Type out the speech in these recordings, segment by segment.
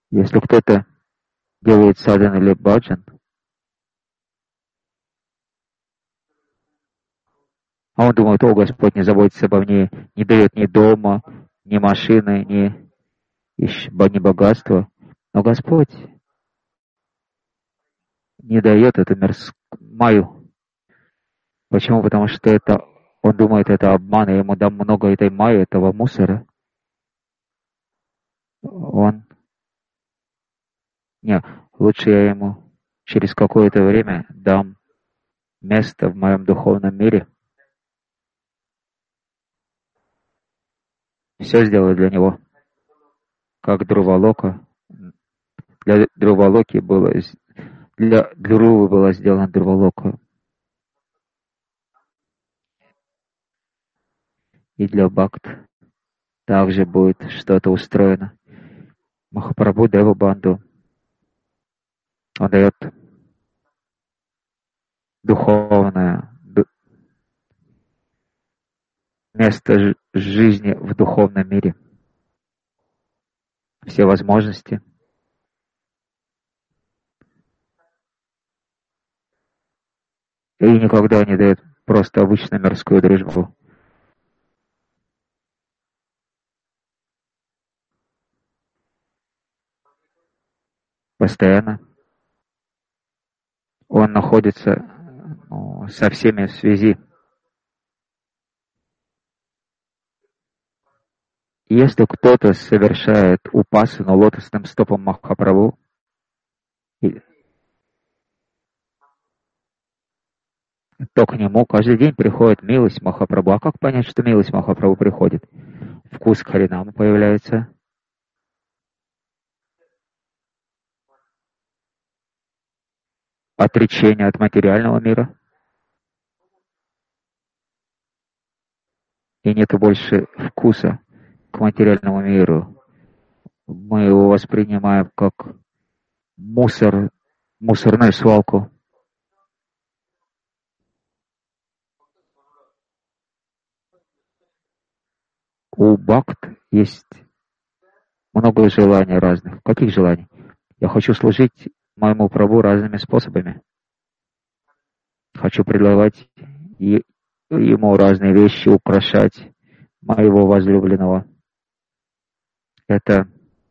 Если кто-то делает садан или баджан, а он думает: о, Господь не заботится обо мне, не дает ни дома, ни машины, ни богатства. Но Господь не дает эту маю. Почему? Потому что он думает, это обман, я ему дам много этой майи, этого мусора. Не, лучше я ему через какое-то время дам место в моем духовном мире. Все сделаю для него. Как Друвалока. Для Друвалоки для Друвы была сделана Друвалока. И для Бхакт также будет что-то устроено. Махапрабху Дева Банду. Он дает духовное место жизни в духовном мире. Все возможности. И никогда не дает просто обычную мирскую дружбу. Постоянно он находится со всеми в связи. Если кто-то совершает упасану лотосным стопам Махапрабху, то к нему каждый день приходит милость Махапрабху. А как понять, что милость Махапрабху приходит? Вкус Харинама появляется. Отречение от материального мира. И нет больше вкуса к материальному миру. Мы его воспринимаем как мусорную свалку. У бхакт есть много желаний разных. Каких желаний? Я хочу служить моему Прабху разными способами. Хочу предлагать ему разные вещи, украшать моего возлюбленного. Это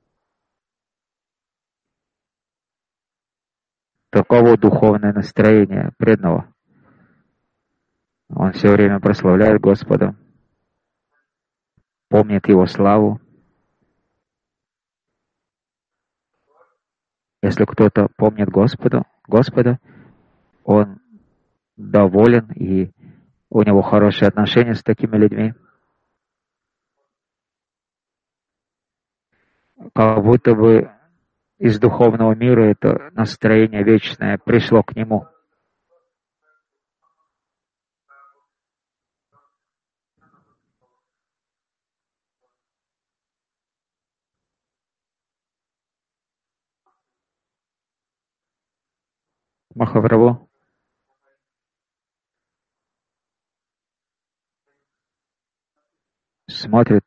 таково духовное настроение преданного. Он все время прославляет Господа, помнит Его славу. Если кто-то помнит Господа, он доволен, и у него хорошие отношения с такими людьми. Как будто бы из духовного мира это настроение вечное пришло к нему. Махапрабху смотрит,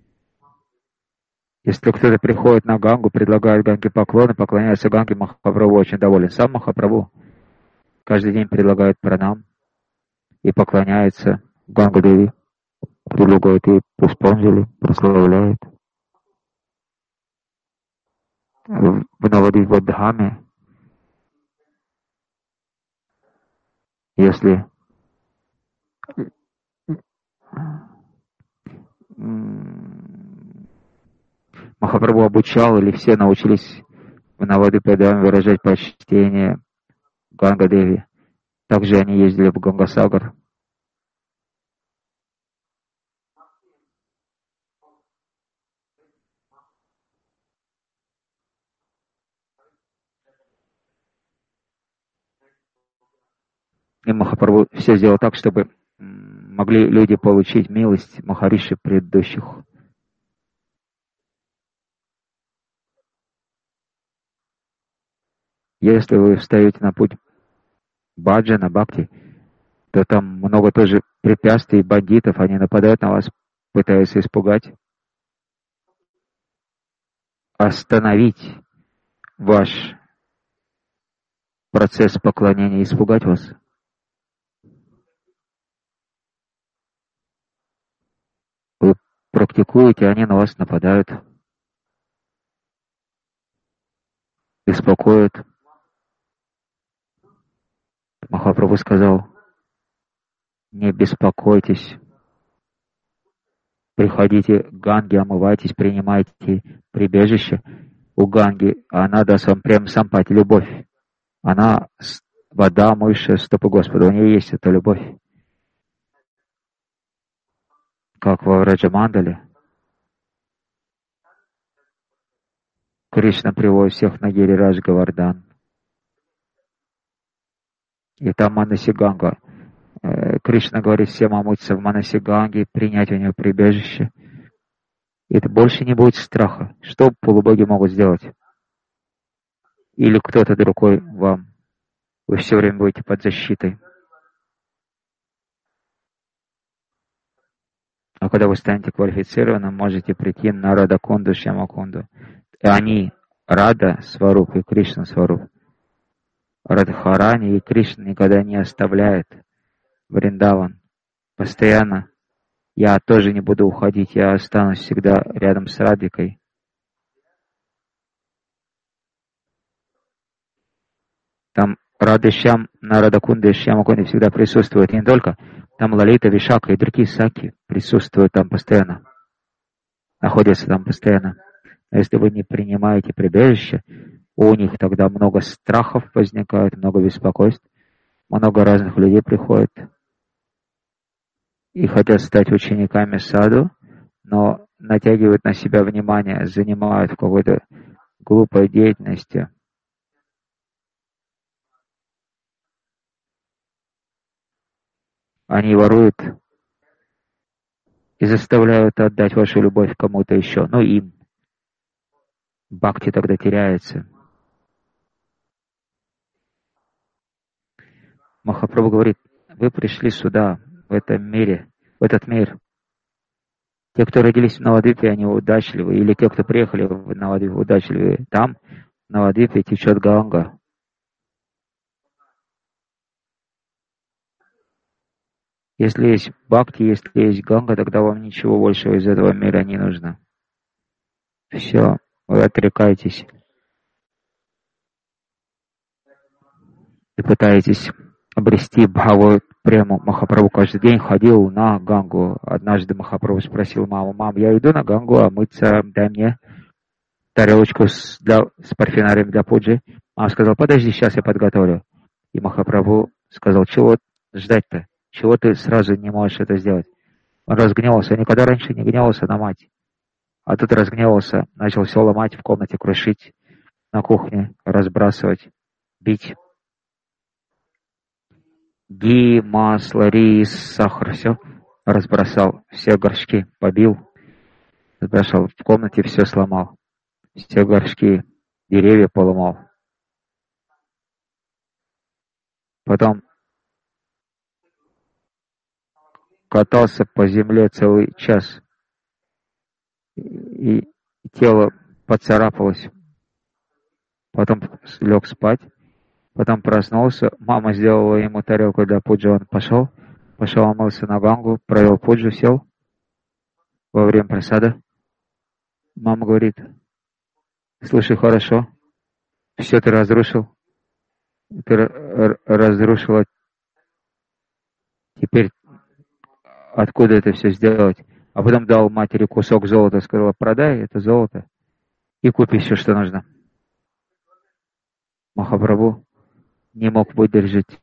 если кто-то приходит на Гангу, предлагает Ганге поклоны, поклоняется Ганге, Махапрабху очень доволен. Сам Махапрабху каждый день предлагает пранам и поклоняется Ганга-деви, предлагает ей пуспанджали, прославляет. В Навадвипадхаме, если Махапрабху обучал, или все научились в Навадвипадхаме выражать почтение Ганга-деви, также они ездили в Гангасагар. И Махапрабху все сделал так, чтобы могли люди получить милость Махариши предыдущих. Если вы встаете на путь баджана, бхакти, то там много тоже препятствий, бандитов, они нападают на вас, пытаются испугать, остановить ваш процесс поклонения испугать вас? Вы практикуете, они на вас нападают, беспокоят. Махапрабху сказал, не беспокойтесь, приходите к Ганге, омывайтесь, принимайте прибежище у Ганги, а она даст вам прям сампати, любовь. Она вода, омывшая стопы Господа, у нее есть эта любовь. Как во Враджамандале. Кришна приводит всех на Гирирадж Говардан. И там Манасиганга. Кришна говорит всем омыться в Манасиганге, принять у нее прибежище. И это больше не будет страха. Что полубоги могут сделать? Или кто-то другой вам. Вы все время будете под защитой. А когда вы станете квалифицированным, можете прийти на Радакунду, Шьямакунду. И они Рада Сваруп и Кришна Сваруп. Радхарани и Кришна никогда не оставляет Вриндаван. Постоянно. Я тоже не буду уходить, я останусь всегда рядом с Радикой. Там Радышам на Радакунде и Шьямакунде всегда присутствует. И не только. Там Лалита, Вишака и другие саки присутствуют там постоянно. Находятся там постоянно. А если вы не принимаете прибежище, у них тогда много страхов возникает, много беспокойств. Много разных людей приходит и хотят стать учениками саду, но натягивают на себя внимание, занимают в какой-то глупой деятельности. Они воруют и заставляют отдать вашу любовь кому-то еще, ну им. Бхакти тогда теряется. Махапрабху говорит, вы пришли сюда, в этом мире, в этот мир. Те, кто родились в Навадвипе, они удачливы, или те, кто приехали в Навадвипе, удачливы. Там, в Навадвипе, течет Ганга. Если есть бхакти, если есть Ганга, тогда вам ничего большего из этого мира не нужно. Все, вы отрекаетесь и пытаетесь обрести бхаву прему. Махапрабху каждый день ходил на Гангу. Однажды Махапрабху спросил маму, мам, я иду на Гангу, а мыться, дай мне тарелочку с парфенарием для пуджи. Мама сказала, подожди, сейчас я подготовлю. И Махапрабху сказал, чего ждать-то? Чего ты сразу не можешь это сделать? Он разгневался. Он никогда раньше не гневался на мать. А тут разгневался, начал все ломать в комнате, крушить на кухне, разбрасывать, бить. Ги, масло, рис, сахар, все разбросал, все горшки побил, разбросал в комнате, все сломал, все горшки, деревья поломал. Потом катался по земле целый час, и тело поцарапалось. Потом лег спать, потом проснулся, мама сделала ему тарелку для пуджи, он пошел омылся на Гангу, провел пуджу, сел во время просада. Мама говорит, слушай, хорошо, все ты разрушил, разрушила, теперь откуда это все сделать? А потом дал матери кусок золота, сказала, продай это золото и купи все, что нужно. Махапрабху не мог выдержать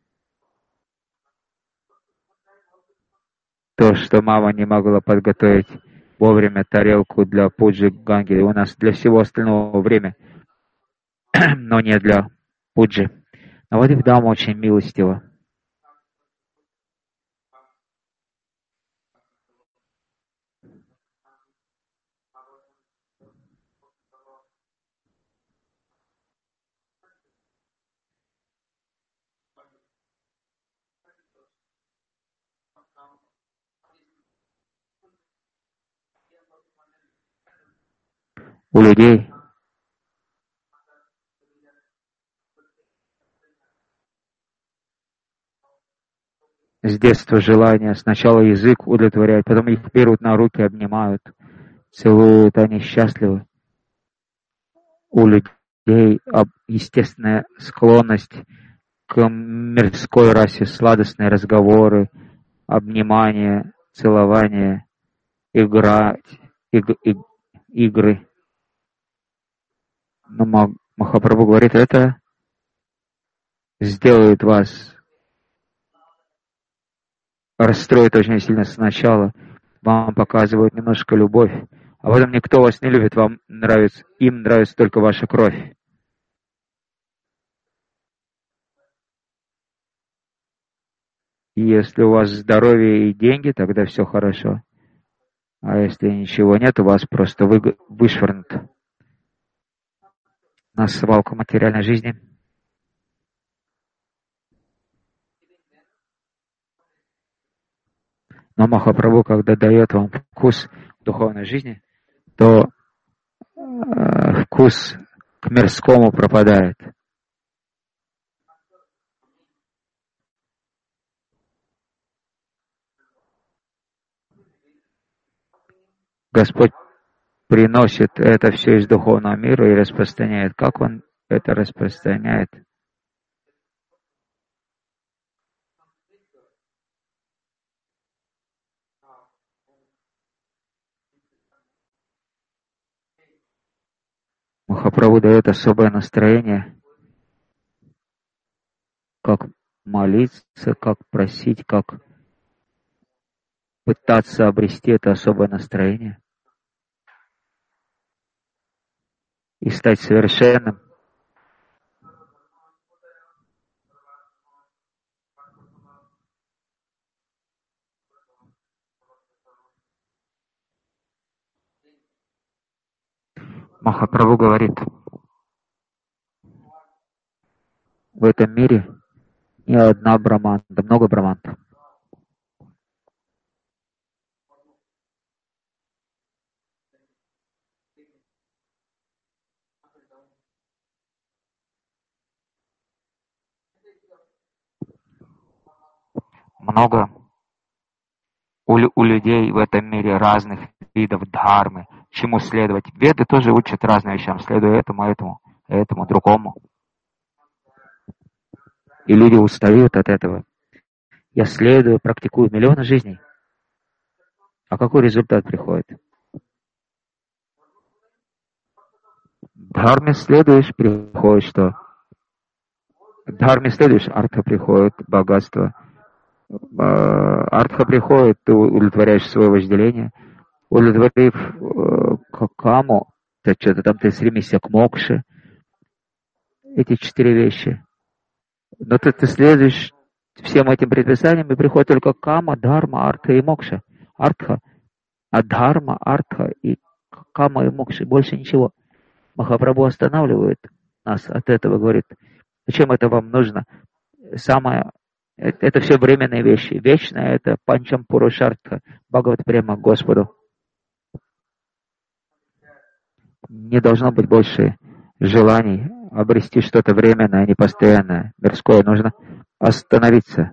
то, что мама не могла подготовить вовремя тарелку для пуджи Ганги. У нас для всего остального время, но не для пуджи. А вот их дама очень милостива. У людей с детства желания. Сначала язык удовлетворяет, потом их берут на руки, обнимают, целуют, они счастливы. У людей естественная склонность к мирской расе, сладостные разговоры, обнимания, целования, играть, игры. Но Махапрабху говорит, это сделает вас, расстроит очень сильно сначала, вам показывают немножко любовь, а потом никто вас не любит, им нравится только ваша кровь. И если у вас здоровье и деньги, тогда все хорошо. А если ничего нет, у вас просто вышвырнут на свалку материальной жизни. Но Махапрабху, когда дает вам вкус духовной жизни, то вкус к мирскому пропадает. Господь приносит это все из духовного мира и распространяет. Как Он это распространяет? Махапрабху дает особое настроение, как молиться, как просить, как пытаться обрести это особое настроение и стать совершенным. Махапрабху говорит, в этом мире не одна браманда, много браманд. Много у людей в этом мире разных видов дхармы, чему следовать. Веды тоже учат разным вещам, следуя этому, другому. И люди устают от этого. Я следую, практикую миллионы жизней. А какой результат приходит? Дхарме следуешь, приходит что? Дхарме следуешь, артха приходит, богатство. Артха приходит, ты удовлетворяешь свое вожделение. Удовлетворив каму, то что-то там ты стремишься к мокше. Эти 4 вещи. Но ты следуешь всем этим предписаниям, и приходит только кама, дхарма, артха и мокша. Артха, дхарма, артха и кама и мокша. Больше ничего. Махапрабху останавливает нас от этого, говорит, зачем это вам нужно? Это все временные вещи. Вечное — это панчам пурушартха, Бхагават према к Господу. Не должно быть больше желаний обрести что-то временное, непостоянное, мирское. Нужно остановиться.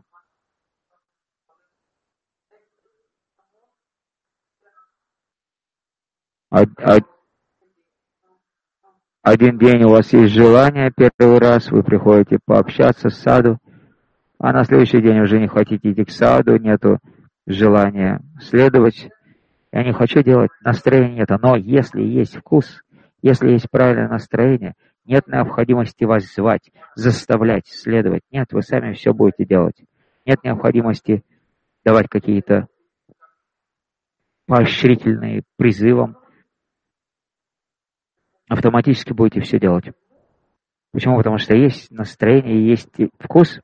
Один день у вас есть желание, первый раз вы приходите пообщаться с саду, а на следующий день уже не хотите идти к саду, нету желания следовать. Я не хочу делать, настроения нет. Но если есть вкус, если есть правильное настроение, нет необходимости вас звать, заставлять следовать. Нет, вы сами все будете делать. Нет необходимости давать какие-то поощрительные призывы. Автоматически будете все делать. Почему? Потому что есть настроение, есть вкус.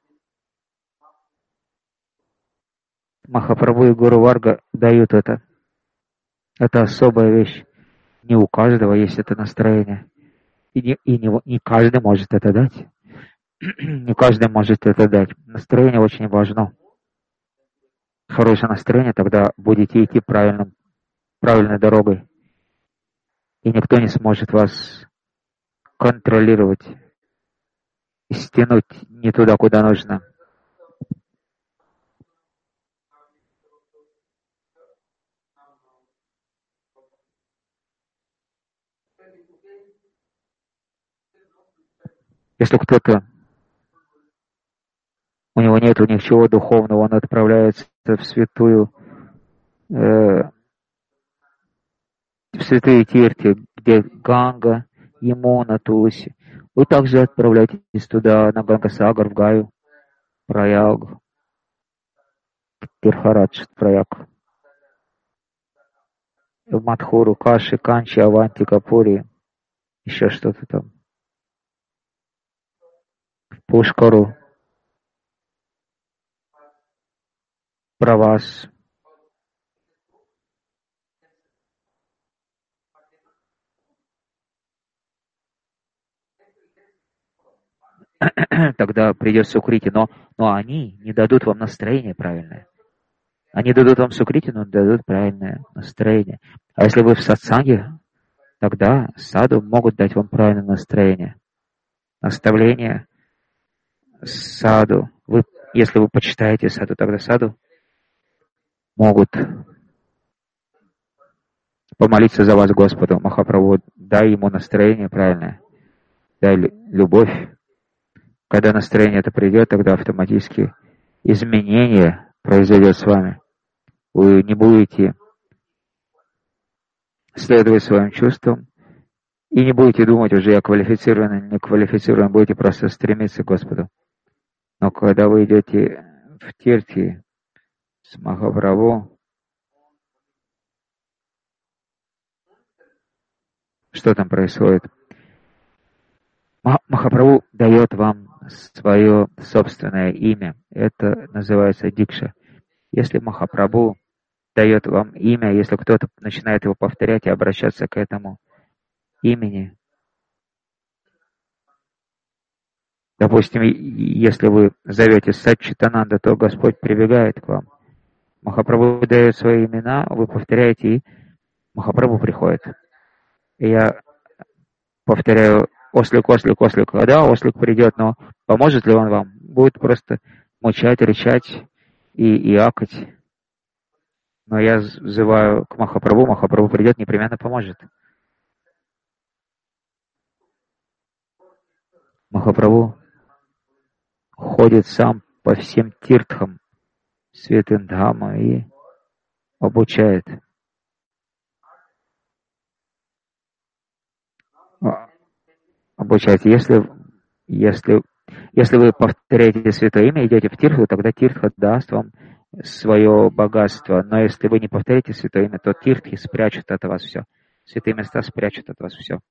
Махапрабху и Гуру Варга дают это. Это особая вещь. Не у каждого есть это настроение. И не каждый может это дать. Не каждый может это дать. Настроение очень важно. Хорошее настроение, тогда будете идти правильной дорогой. И никто не сможет вас контролировать и стянуть не туда, куда нужно. Если кто-то, у него нет ничего духовного, он отправляется в святые Тирти, где Ганга, Ямуна, Тулси. Вы также отправляетесь туда, на Гангасагар, в Гаю, Праяг, Тирхарадж, Праяг, в Мадхуру, Каши, Канчи, Аванти, Капури, еще что-то там, Пушкару, Правас. Тогда придет Сукрити, но они не дадут вам настроение правильное. Они дадут вам Сукрити, но дадут правильное настроение. А если вы в сатсанге, тогда саду могут дать вам правильное настроение. Наставление саду. Если вы почитаете саду, тогда саду могут помолиться за вас Господу. Махапрабху, дай ему настроение правильное, дай любовь. Когда настроение это придет, тогда автоматически изменение произойдет с вами. Вы не будете следовать своим чувствам и не будете думать уже, я квалифицирован, не квалифицирован, будете просто стремиться к Господу. Но когда вы идете в Тирти с Махапрабху, что там происходит? Махапрабху дает вам свое собственное имя. Это называется дикша. Если Махапрабху дает вам имя, если кто-то начинает его повторять и обращаться к этому имени, допустим, если вы зовете Саччитананда, то Господь прибегает к вам. Махапрабху дает свои имена, вы повторяете, и Махапрабху приходит. И я повторяю, ослик, ослик, ослик. Да, ослик придет, но поможет ли он вам? Будет просто мучать, рычать и акать. Но я взываю к Махапрабху, Махапрабху придет, непременно поможет. Махапрабху ходит сам по всем тиртхам святым Дхама и обучает. Обучать. Если вы повторяете святое имя, идете в Тиртху, тогда Тиртха даст вам свое богатство. Но если вы не повторяете святое имя, то Тиртхи спрячут от вас все. Святые места спрячут от вас все.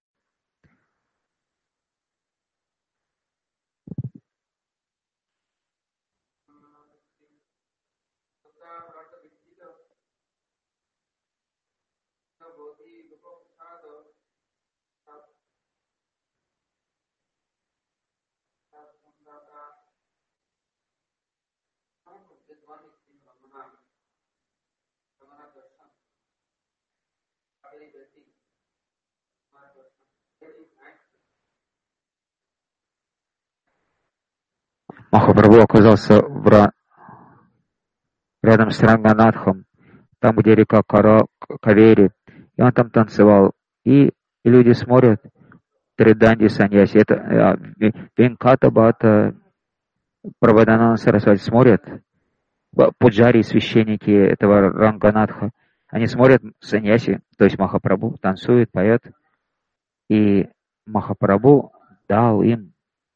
Махапрабху оказался рядом с Ранганатхом, там, где река Кавери, и он там танцевал. И люди смотрят, Триданди Саньяси, это Венката Бхата, Правадананда Сарасвати смотрят, пуджари, священники этого Ранганатха, они смотрят Саньяси, то есть Махапрабху, танцует, поет, и Махапрабху дал им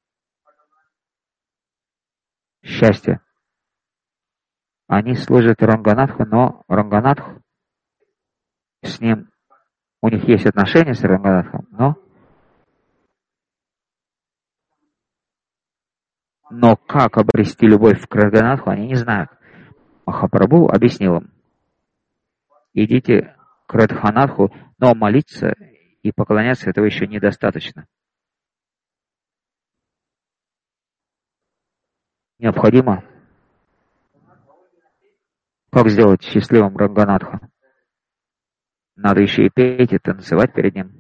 счастье. Они служат Ранганатху, но Ранганатх с ним, у них есть отношения с Ранганатхом, но как обрести любовь к Ранганатху, они не знают. Махапрабху объяснил им: идите к Радханатху, но молиться и поклоняться этого еще недостаточно. Необходимо, как сделать счастливым Ранганатха. Надо еще и петь и танцевать перед ним.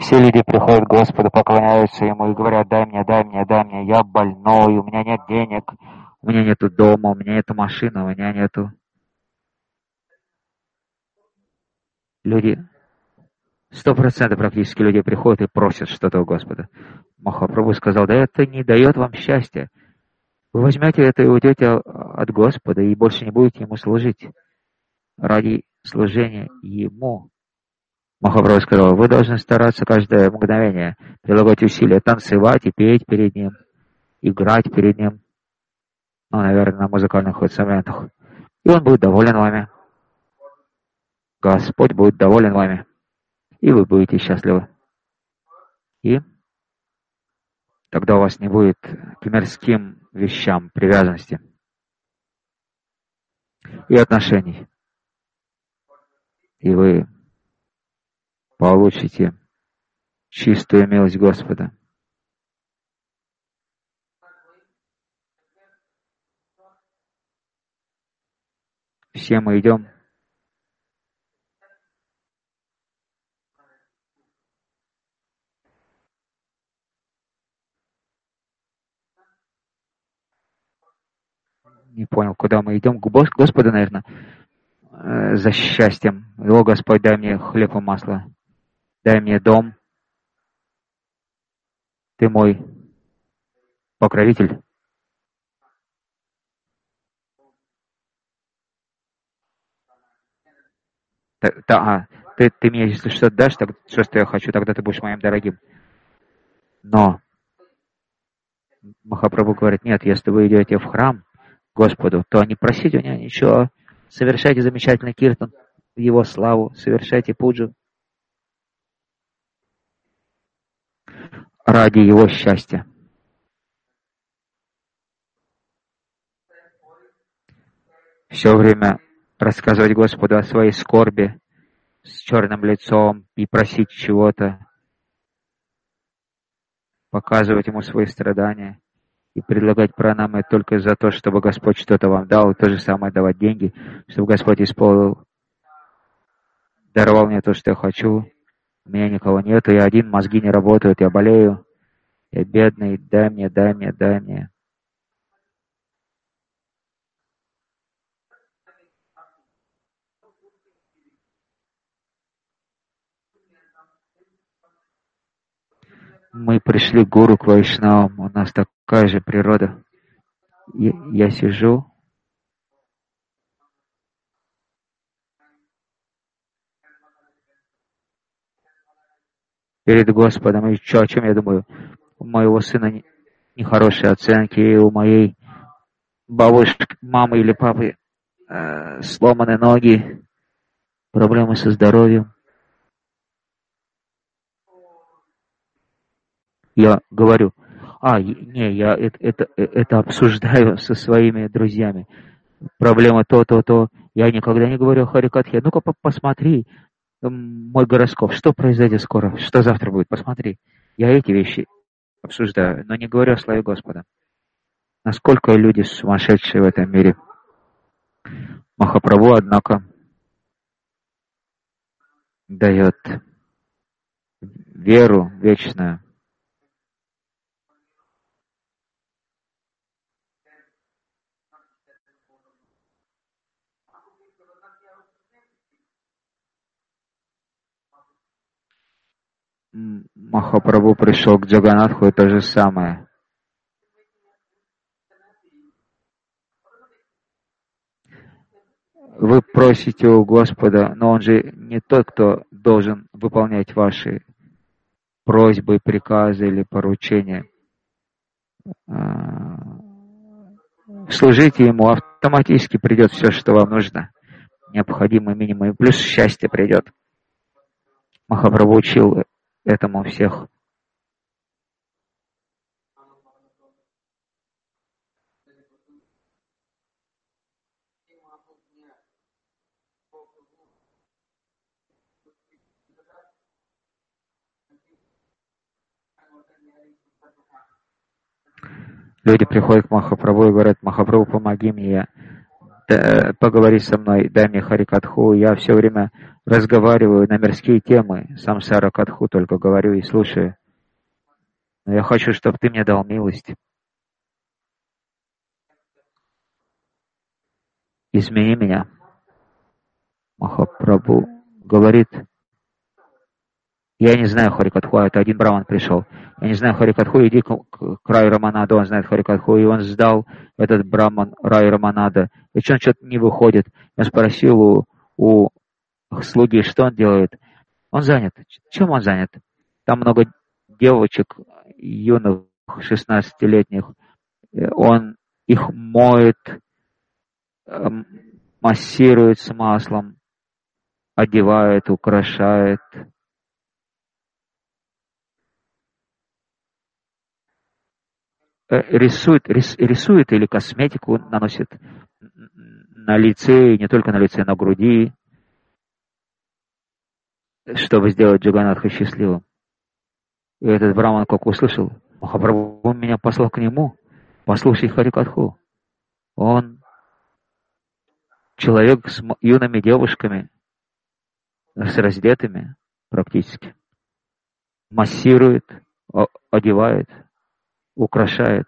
Все люди приходят к Господу, поклоняются Ему и говорят: дай мне, дай мне, дай мне, я больной, у меня нет денег, у меня нету дома, у меня нету машины, у меня нету... Люди, 100% практически люди приходят и просят что-то у Господа. Махапрабху сказал: да это не дает вам счастья. Вы возьмете это и уйдете от Господа и больше не будете Ему служить. Ради служения Ему. Махапрабху сказал: вы должны стараться каждое мгновение, прилагать усилия, танцевать и петь перед Ним, играть перед Ним, ну, наверное, на музыкальных инструментах. И Он будет доволен вами. Господь будет доволен вами. И вы будете счастливы. И тогда у вас не будет к мирским вещам привязанности и отношений. И вы получите чистую милость Господа. Все мы идем не понял, куда мы идем. К Господу, наверное, за счастьем. О, Господь, дай мне хлеб и масло. Дай мне дом. Ты мой покровитель. Ты мне, если что-то дашь, так, что я хочу, тогда ты будешь моим дорогим. Но Махапрабху говорит: нет, если вы идете в храм Господу, то не просите у него ничего. Совершайте замечательный киртан в его славу, совершайте пуджу ради его счастья. Все время рассказывать Господу о своей скорби с черным лицом и просить чего-то, показывать Ему свои страдания и предлагать пранамы только за то, чтобы Господь что-то вам дал, и то же самое давать деньги, чтобы Господь исполнил, даровал мне то, что я хочу. У меня никого нету, я один, мозги не работают, я болею, я бедный, дай мне, дай мне, дай мне. Мы пришли к гуру, к вайшнавам, у нас такая же природа. Я сижу, перед Господом, и о чем я думаю? У моего сына нехорошие оценки, у моей бабушки, мамы или папы сломаны ноги, проблемы со здоровьем. Я говорю: я это обсуждаю со своими друзьями. Проблема то. Я никогда не говорю о Харикатхе. Ну-ка посмотри мой гороскоп. Что произойдет скоро? Что завтра будет? Посмотри. Я эти вещи обсуждаю, но не говорю о славе Господа. Насколько люди сумасшедшие в этом мире. Махапрабху, однако, дает веру вечную. Махапрабху пришел к Джаганатху, и то же самое. Вы просите у Господа, но Он же не тот, кто должен выполнять ваши просьбы, приказы или поручения. Служите Ему, автоматически придет все, что вам нужно. Необходимый минимум, и плюс счастье придет. Махапрабху учил этому всех. Люди приходят к Махапрабху и говорят: Махапрабху, помоги мне, я поговори со мной, дай мне Харикатху. Я все время разговариваю на мирские темы, самсара катху только говорю и слушаю. Но я хочу, чтобы ты мне дал милость. Измени меня. Махапрабху говорит, я не знаю Харикатху, это один браман пришел. Я не знаю Харикатху, иди к Рай Раманаду, он знает Харикатху. И он сдал этот браман Рай Раманада. И что он что-то не выходит. Я спросил у слуги, что он делает. Он занят. Чем он занят? Там много девочек, юных, 16-летних. Он их моет, массирует с маслом, одевает, украшает. Рисует или косметику наносит на лице, и не только на лице, на груди, чтобы сделать Джаганатха счастливым. И этот браман, как услышал, Махапрабху меня послал к нему, послушай Харикатху. Он человек с юными девушками, с раздетыми практически, массирует, одевает, украшает.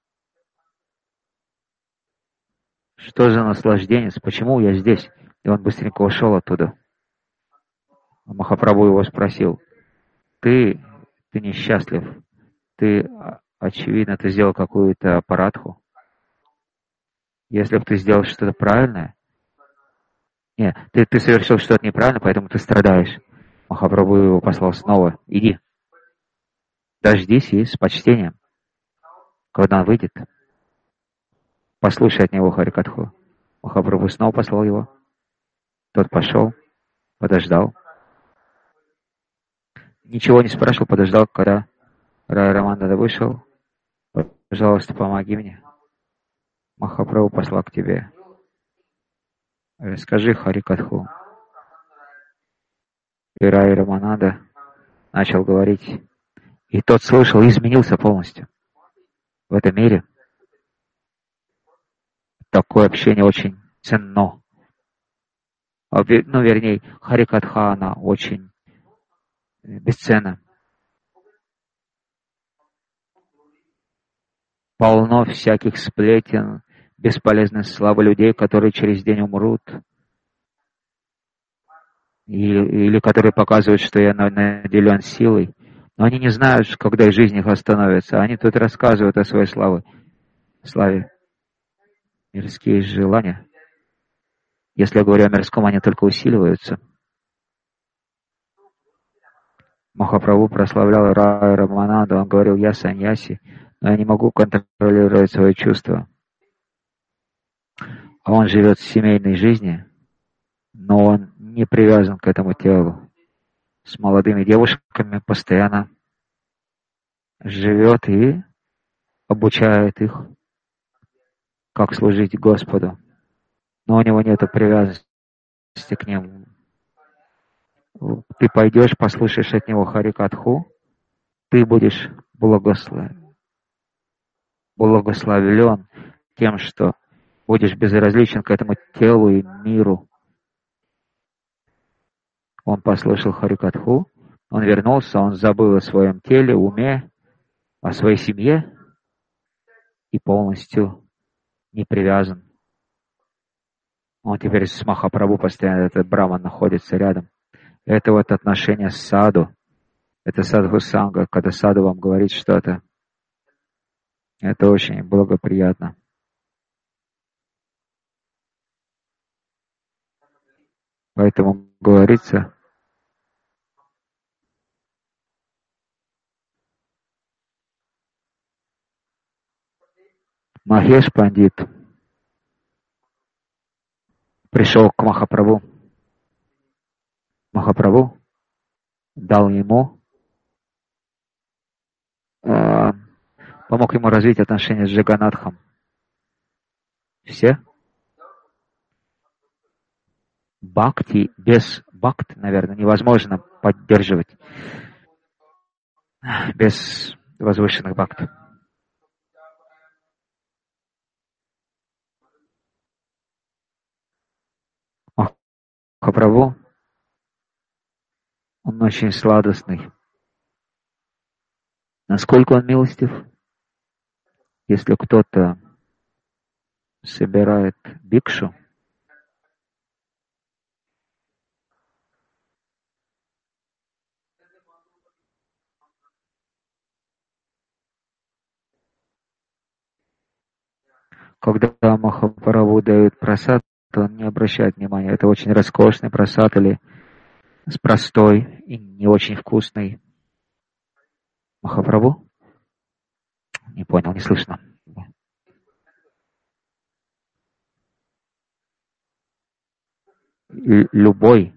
Что за наслаждение? Почему я здесь? И он быстренько ушел оттуда. Махапрабху его спросил, ты несчастлив, ты, очевидно, ты сделал какую-то аппаратху. Если бы ты сделал что-то правильное, нет, ты совершил что-то неправильно, поэтому ты страдаешь. Махапрабху его послал снова, иди, дождись и с почтением, когда он выйдет, послушай от него Харикатху. Махапрабху снова послал его. Тот пошел, подождал. Ничего не спрашивал, подождал, когда Рай Рамананда вышел. Пожалуйста, помоги мне. Махапрабху послал к тебе. Расскажи Харикатху. И Рай Рамананда начал говорить. И тот слышал и изменился полностью. В этом мире такое общение очень ценно. Вернее, Харикатха, она очень бесценна. Полно всяких сплетен, бесполезной славы людей, которые через день умрут. Или которые показывают, что я наделен силой. Но они не знают, когда жизнь их остановится. Они тут рассказывают о своей славе. Мирские желания. Если я говорю о мирском, они только усиливаются. Махапрабху прославлял Рай Рамананду. Он говорил, я саньяси, но я не могу контролировать свои чувства. А он живет в семейной жизни, но он не привязан к этому телу. С молодыми девушками постоянно живет и обучает их, как служить Господу. Но у него нет привязанности к нему. Ты пойдешь, послушаешь от него Харикатху, ты будешь благословлен тем, что будешь безразличен к этому телу и миру. Он послушал Харикатху, он вернулся, он забыл о своем теле, уме, о своей семье и полностью не привязан. Он теперь с Махапрабху постоянно, этот браман находится рядом. Это вот отношение с саду. Это садху санга, когда саду вам говорит что-то. Это очень благоприятно. Поэтому говорится, Махеш Пандит пришел к Махапрабху. Махапрабху дал ему, помог ему развить отношения с Джаганатхом. Все бхакти, без бхакти, наверное, невозможно поддерживать. Без возвышенных бхакти. Махапрабху, он очень сладостный. Насколько он милостив? Если кто-то собирает бикшу, когда Махапрабху дают прасад, то он не обращает внимания. Это очень роскошный прасад или простой и не очень вкусный. Махапрабху? Не понял, не слышно. Любой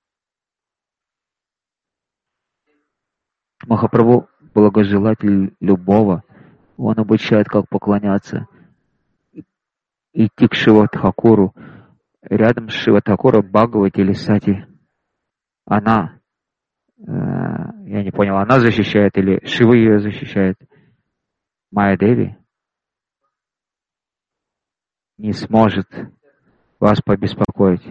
Махапрабху благожелатель любого. Он обучает, как поклоняться. Идти к Шива-Тхакуру. Рядом с Шива-Тхакуром Бхагавати или Сати. Она, я не понял, она защищает или Шива ее защищает? Майя Деви не сможет вас побеспокоить.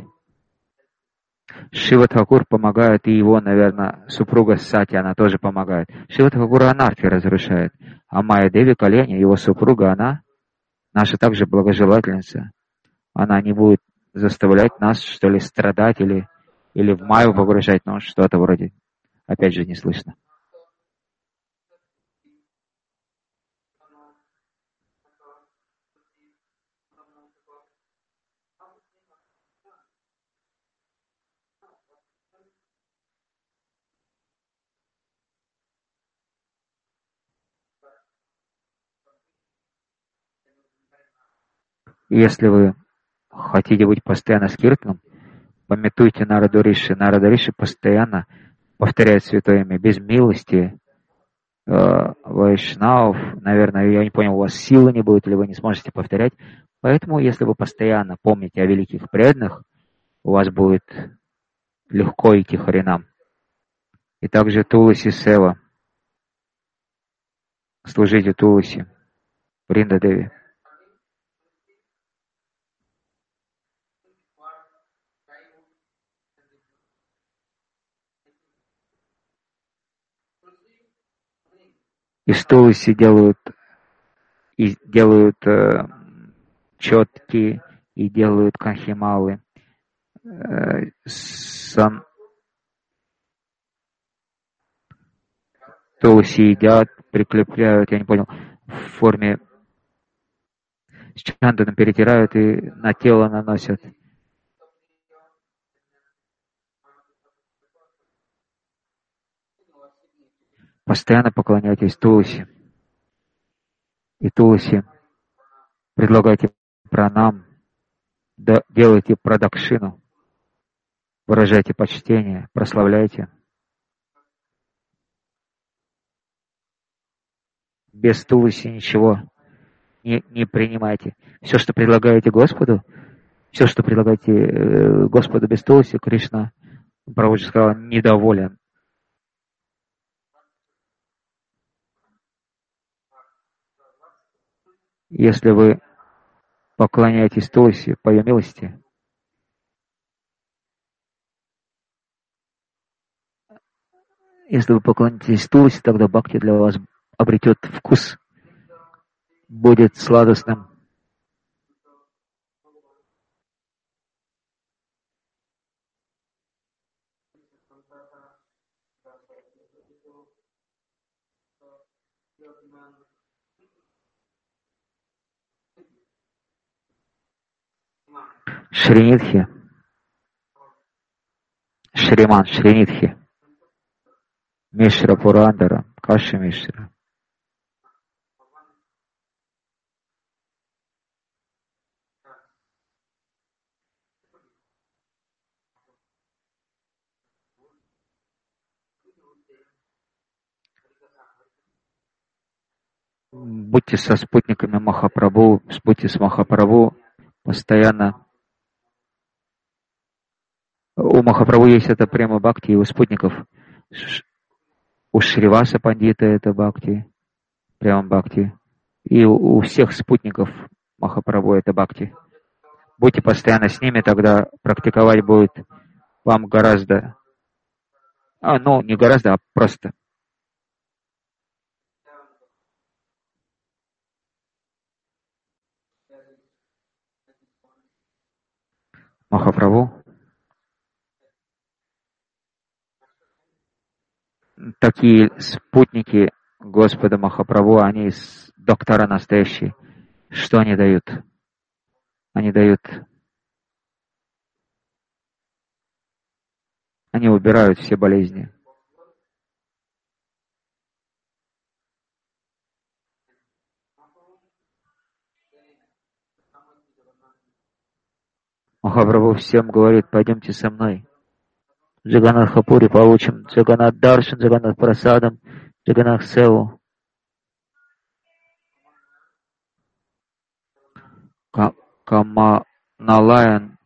Шива Тхакур помогает, и его, наверное, супруга Сати, она тоже помогает. Шива Тхакур анархи разрушает, а Майя Деви Кальяни, его супруга, она наша также благожелательница. Она не будет заставлять нас, что ли, страдать или в майю погружать, но что-то вроде, опять же, не слышно. Если вы хотите быть постоянно с киртаном, памятуйте Нараду Риши. Нарада Риши постоянно повторяет святое имя. Без милости вайшнавов, наверное, я не понял, у вас силы не будет, или вы не сможете повторять. Поэтому, если вы постоянно помните о великих преданных, у вас будет легко идти Харинам. И также Туласи Сева. Служите Туласи. Вринда Деви. Из Туласи делают четки и делают канхималы. Сам Туласи едят, прикрепляют, я не понял, в форме с чанданом перетирают и на тело наносят. Постоянно поклоняйтесь Туласи. И Туласи предлагайте пранам, делайте прадакшину, выражайте почтение, прославляйте. Без Туласи ничего не принимайте. Все, что предлагаете Господу без Туласи, Кришна, Прабхуджи сказал, недоволен. Если вы поклоняетесь Туласи по ее милости, тогда бхакти для вас обретет вкус, будет сладостным. Шринитхи, Шриман Шринитхи, Мишра Пурандара, Каши Мишра. Будьте со спутниками Махапрабху, будьте с Махапрабху постоянно. У Махапрабху есть это прямо бхакти, и у спутников. У Шриваса Пандита это бхакти, прямо бхакти. И у всех спутников Махапрабху это бхакти. Будьте постоянно с ними, тогда практиковать будет вам гораздо, не гораздо, а просто. Махапрабху, такие спутники Господа Махапрабху, они доктора настоящие. Что они дают? Они убирают все болезни. Махапрабху всем говорит: пойдемте со мной. В Джаганнатхапуре получим Джаганнат Даршан, Джаганнат Прасадам, Джаганнат Севу. Камал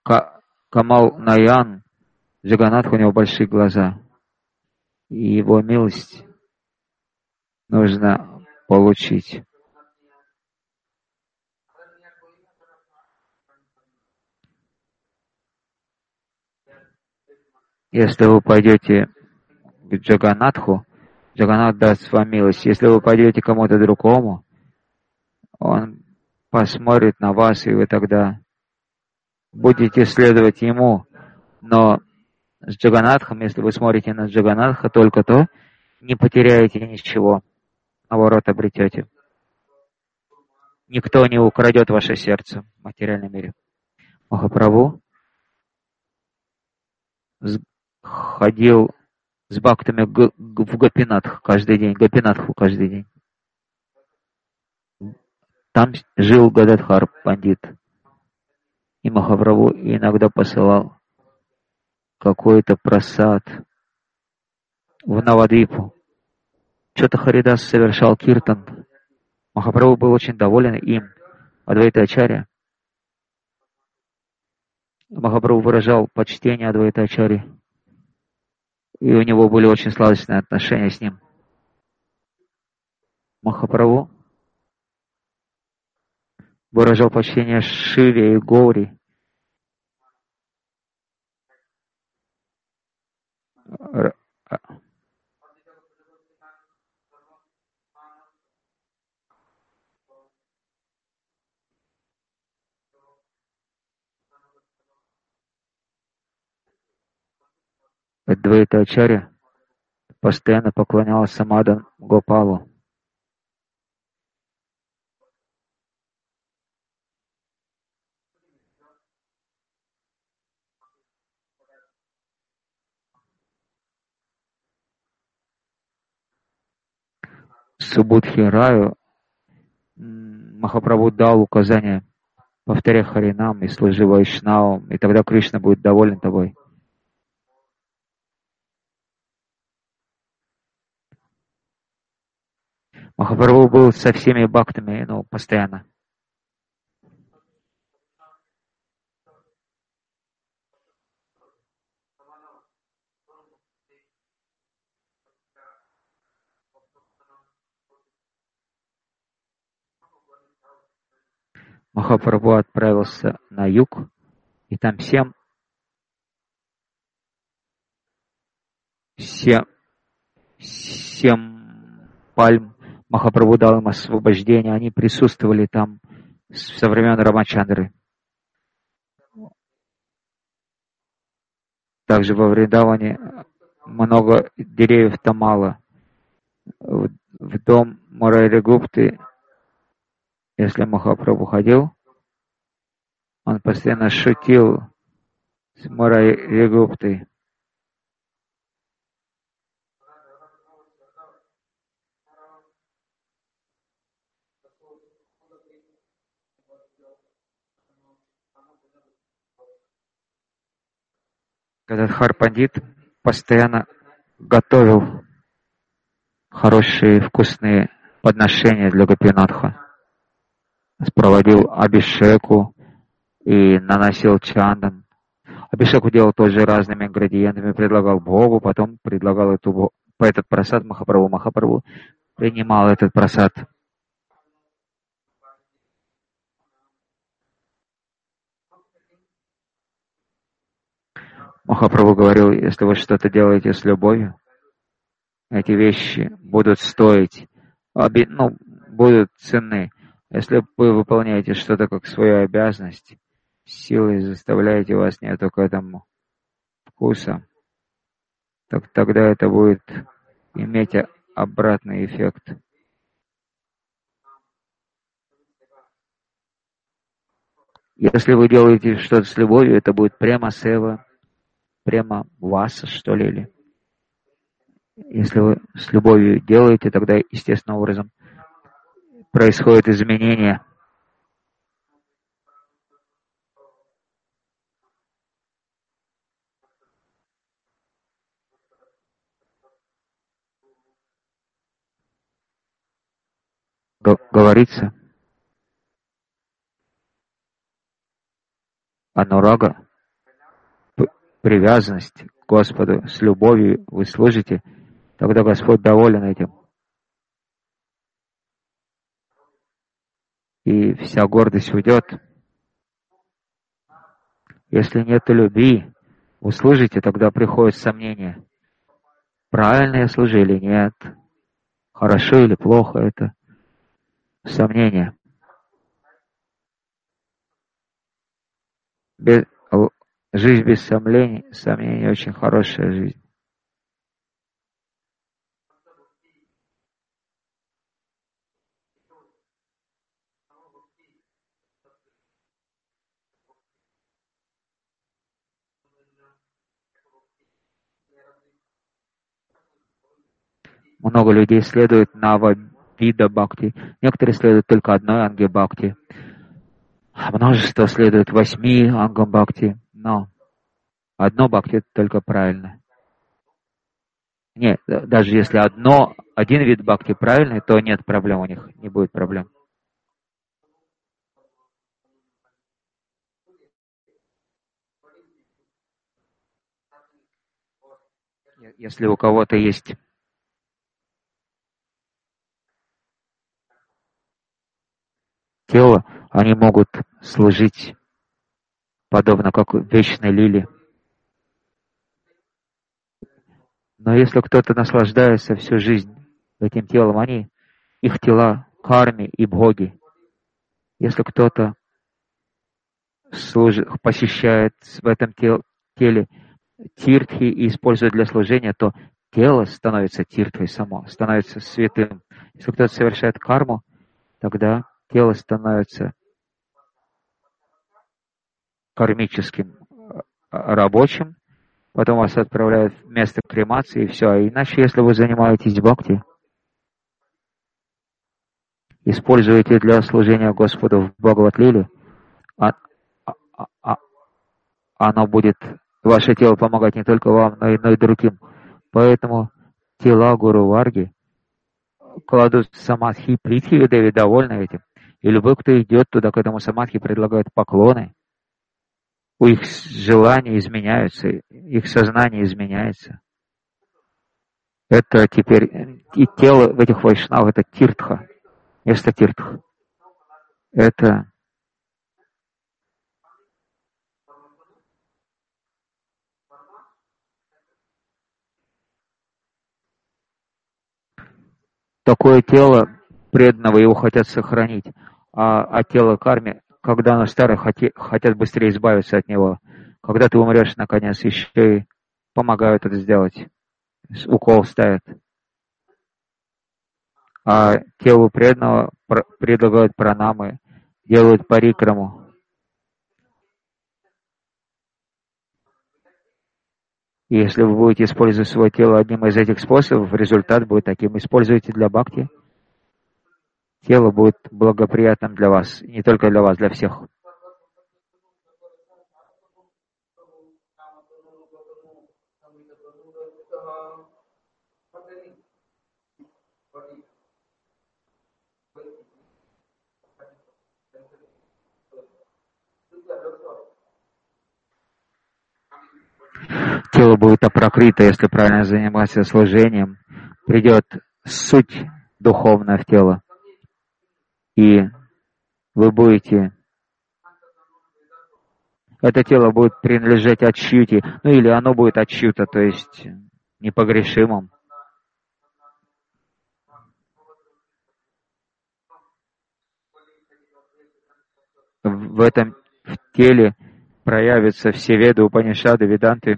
Наян, Джаганнатх, у него большие глаза. И его милость нужно получить. Если вы пойдете к Джаганнатху, Джаганнат даст вам милость. Если вы пойдете к кому-то другому, он посмотрит на вас, и вы тогда будете следовать ему. Но с Джаганнатхом, если вы смотрите на Джаганнатха только то, не потеряете ничего, наоборот, обретете. Никто не украдет ваше сердце в материальном мире. Махапрабху ходил с бхактами в Гопинатх каждый день, Там жил Гададхар Пандит. И Махапрабху иногда посылал какой-то прасад в Навадвипу. Что-то Харидас совершал киртан. Махапрабху был очень доволен им, Адвайта Ачарья. Махапрабху выражал почтение Адвайта Ачарьи. И у него были очень сладостные отношения с ним. Махапрабху выражал почтение Шиве и Гаури. Адвайта Ачарья постоянно поклонялся Мадан Гопалу. Субудхи Раю Махапрабху дал указание: повторяй Харинам и служи Вайшнавам, и тогда Кришна будет доволен тобой. Махапрабху был со всеми бхактами, постоянно. Махапрабху отправился на юг, и там семь пальм Махапрабху дал им освобождение. Они присутствовали там со времен Рамачандры. Также во Вриндаване много деревьев Тамала. В дом Мурари Гупты, если Махапрабху ходил, он постоянно шутил с Мурари Гуптой. Гададхар Пандит постоянно готовил хорошие, вкусные подношения для Гопинатха. Проводил абишеку и наносил чандан. Абишеку делал тоже разными ингредиентами, предлагал Богу, потом предлагал этот прасад Махапрабху. Махапрабху принимал этот прасад. Махапрабху говорил, если вы что-то делаете с любовью, эти вещи будут стоить, будут ценны. Если вы выполняете что-то как свою обязанность, силой заставляете вас нету к этому вкуса, так тогда это будет иметь обратный эффект. Если вы делаете что-то с любовью, это будет прямо сева, прямо васа, что ли, или если вы с любовью делаете, тогда естественным образом происходит изменение. Говорится, анурага, привязанность к Господу, с любовью вы служите, тогда Господь доволен этим. И вся гордость уйдет. Если нет любви, вы служите, тогда приходит сомнение. Правильно я служу или нет? Хорошо или плохо это? Сомнение. Жизнь без сомнений очень хорошая жизнь. Много людей следует Нававида Бхакти. Некоторые следуют только одной анге Бхакти. Множество следует 8 ангам Бхакти. Но одно Бхакти — это только правильно. Нет, даже если один вид Бхакти правильный, то нет проблем у них, не будет проблем. Если у кого-то есть тело, они могут служить подобно как вечной лилии. Но если кто-то наслаждается всю жизнь этим телом, их тела карми и бхоги. Если кто-то посещает в этом теле тиртхи и использует для служения, то тело становится тиртхой само, становится святым. Если кто-то совершает карму, тогда тело становится кармическим рабочим, потом вас отправляют в место кремации, и все. А иначе, если вы занимаетесь бхакти, используете для служения Господу в Бхагават-лиле, оно будет, ваше тело помогать не только вам, но и другим. Поэтому тела Гуру Варги кладут в самадхи, притхи и деви довольны этим. И любой, кто идет туда, к этому самадхи, предлагает поклоны, у их желания изменяются, их сознание изменяется. Это теперь, и тело в этих вайшнав, это тиртха, место тиртха. Это такое тело преданного, его хотят сохранить, а тело карме, когда оно старое, хотят быстрее избавиться от него. Когда ты умрешь, наконец, еще и помогают это сделать. Укол ставят. А телу преданного предлагают пранамы, делают парикраму. И если вы будете использовать свое тело одним из этих способов, результат будет таким. Используйте для бхакти, тело будет благоприятным для вас. И не только для вас, для всех. Тело будет опрокрыто, если правильно заниматься служением. Придет суть духовная в тело. И вы будете это тело будет принадлежать Ачьюти, ну или оно будет Ачьюта, то есть непогрешимым. В этом теле проявятся все веды, Упанишады, Веданты.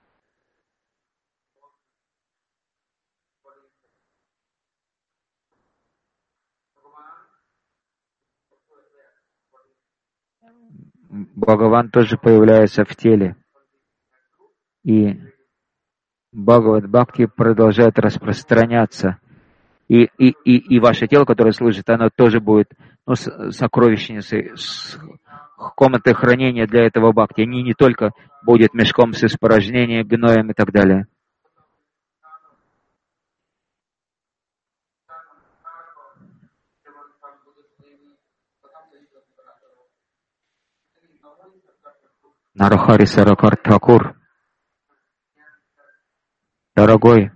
Бхагаван тоже появляется в теле. И Бхагавад Бхакти продолжает распространяться. И ваше тело, которое служит, оно тоже будет сокровищницей, комнатой хранения для этого бхакти. Они не только будет мешком с испражнением, гноем и так далее. Нарахари Саракар Такур, дорогой,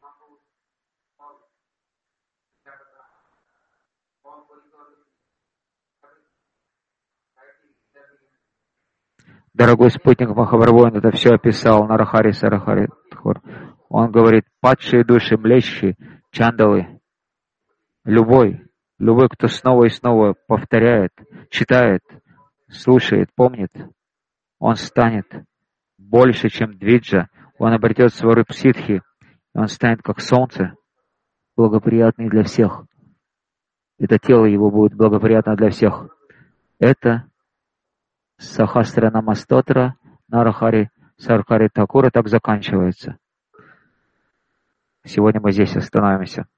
дорогой спутник Махапрабху это все описал, Нарахари Саракар Такур. Он говорит, падшие души, млещи, чандалы, любой, кто снова и снова повторяет, читает, слушает, помнит, он станет больше, чем двиджа, он обретет свой рупситхи, он станет как солнце, благоприятный для всех. Это тело его будет благоприятно для всех. Это Сахасрана Стотра Нарахари Саркари Такура так заканчивается. Сегодня мы здесь остановимся.